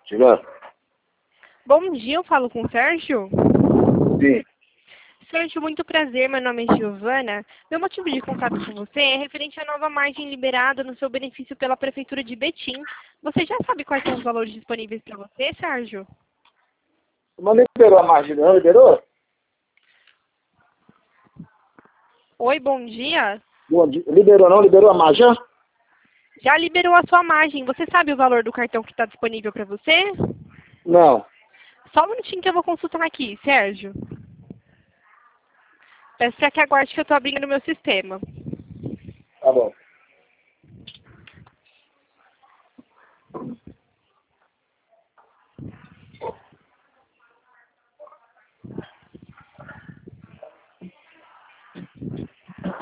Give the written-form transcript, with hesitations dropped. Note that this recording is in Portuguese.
Diga. Bom dia, eu falo com o Sérgio. Sim. Sérgio, muito prazer, meu nome é Giovana. Meu motivo de contato com você é referente à nova margem liberada no seu benefício pela Prefeitura de Betim. Você já sabe quais são os valores disponíveis para você, Sérgio? Mas liberou a margem, não liberou? Oi, bom dia. Bom dia. Liberou não? Liberou a margem? Já liberou a sua margem. Você sabe o valor do cartão que está disponível para você? Não. Só um minutinho que eu vou consultar aqui, Sérgio. Peço para que aguarde que eu estou abrindo o meu sistema. Tá bom.